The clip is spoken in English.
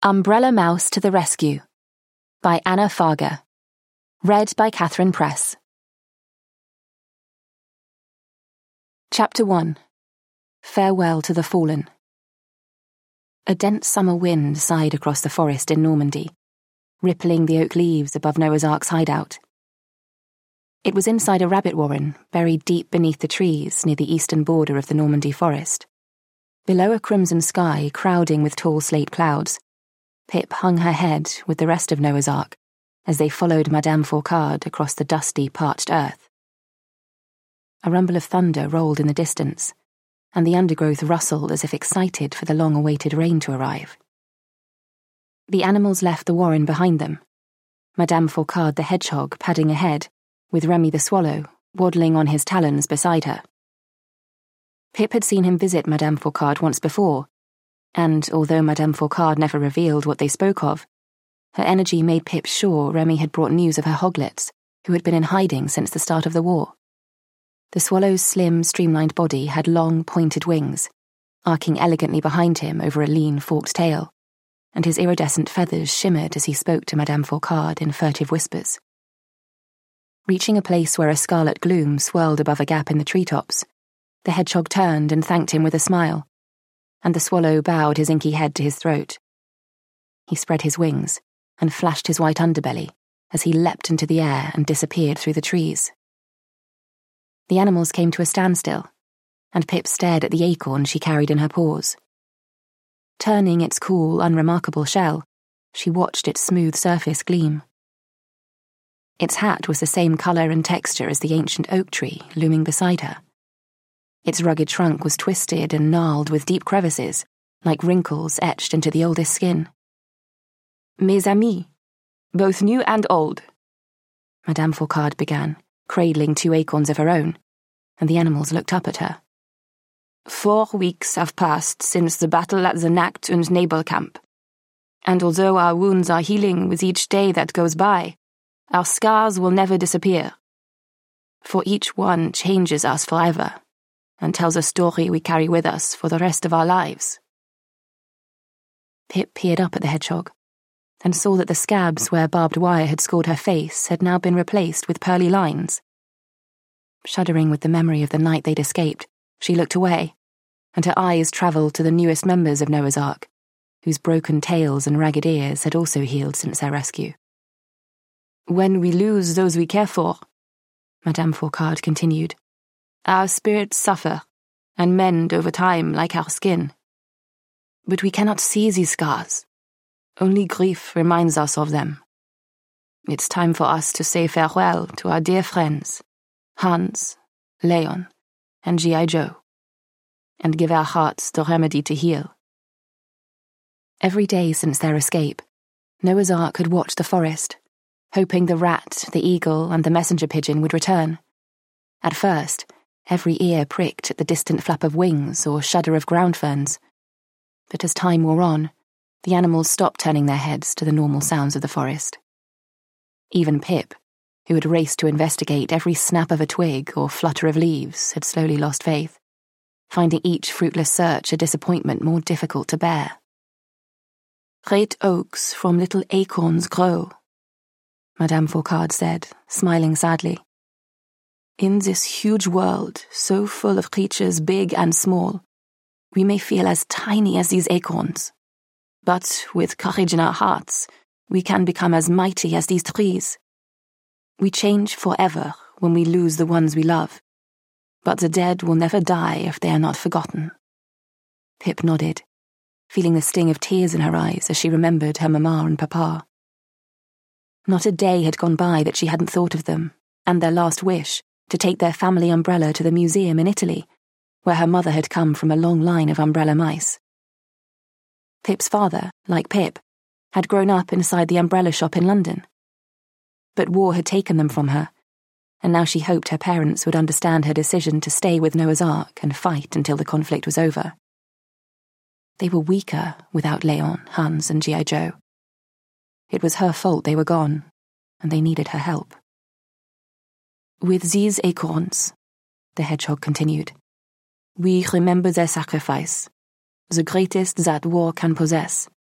Umbrella Mouse to the Rescue by Anna Farger. Read by Catherine Press. Chapter 1. Farewell to the Fallen. A dense summer wind sighed across the forest in Normandy, rippling the oak leaves above Noah's Ark's hideout. It was inside a rabbit warren, buried deep beneath the trees near the eastern border of the Normandy forest. Below a crimson sky crowding with tall slate clouds, Pip hung her head with the rest of Noah's Ark as they followed Madame Fourcade across the dusty, parched earth. A rumble of thunder rolled in the distance, and the undergrowth rustled as if excited for the long-awaited rain to arrive. The animals left the warren behind them, Madame Fourcade the hedgehog padding ahead, with Remy the swallow waddling on his talons beside her. Pip had seen him visit Madame Fourcade once before, and although Madame Fourcade never revealed what they spoke of, her energy made Pip sure Remy had brought news of her hoglets, who had been in hiding since the start of the war. The swallow's slim, streamlined body had long, pointed wings, arcing elegantly behind him over a lean, forked tail, and his iridescent feathers shimmered as he spoke to Madame Fourcade in furtive whispers. Reaching a place where a scarlet gloom swirled above a gap in the treetops, the hedgehog turned and thanked him with a smile, and the swallow bowed his inky head to his throat. He spread his wings and flashed his white underbelly as he leapt into the air and disappeared through the trees. The animals came to a standstill, and Pip stared at the acorn she carried in her paws. Turning its cool, unremarkable shell, she watched its smooth surface gleam. Its hat was the same colour and texture as the ancient oak tree looming beside her. Its rugged trunk was twisted and gnarled with deep crevices, like wrinkles etched into the oldest skin. "Mes amis, both new and old," Madame Fourcade began, cradling 2 acorns of her own, and the animals looked up at her. 4 weeks have passed since the battle at the Nacht und Nebel camp, and although our wounds are healing with each day that goes by, our scars will never disappear. For each one changes us forever, and tells a story we carry with us for the rest of our lives. Pip peered up at the hedgehog, and saw that the scabs where barbed wire had scored her face had now been replaced with pearly lines. Shuddering with the memory of the night they'd escaped, she looked away, and her eyes travelled to the newest members of Noah's Ark, whose broken tails and ragged ears had also healed since their rescue. "When we lose those we care for," Madame Fourcade continued, "our spirits suffer, and mend over time like our skin. But we cannot see these scars. Only grief reminds us of them. It's time for us to say farewell to our dear friends, Hans, Leon, and G.I. Joe, and give our hearts the remedy to heal." Every day since their escape, Noah's Ark had watched the forest, hoping the rat, the eagle, and the messenger pigeon would return. At first, every ear pricked at the distant flap of wings or shudder of ground ferns. But as time wore on, the animals stopped turning their heads to the normal sounds of the forest. Even Pip, who had raced to investigate every snap of a twig or flutter of leaves, had slowly lost faith, finding each fruitless search a disappointment more difficult to bear. "Great oaks from little acorns grow," Madame Fourcade said, smiling sadly. "In this huge world, so full of creatures big and small, we may feel as tiny as these acorns. But with courage in our hearts, we can become as mighty as these trees. We change forever when we lose the ones we love, but the dead will never die if they are not forgotten." Pip nodded, feeling the sting of tears in her eyes as she remembered her mamma and papa. Not a day had gone by that she hadn't thought of them, and their last wish, to take their family umbrella to the museum in Italy, where her mother had come from a long line of umbrella mice. Pip's father, like Pip, had grown up inside the umbrella shop in London. But war had taken them from her, and now she hoped her parents would understand her decision to stay with Noah's Ark and fight until the conflict was over. They were weaker without Leon, Hans, and G.I. Joe. It was her fault they were gone, and they needed her help. "With these acorns," the hedgehog continued, "we remember their sacrifice, the greatest that war can possess.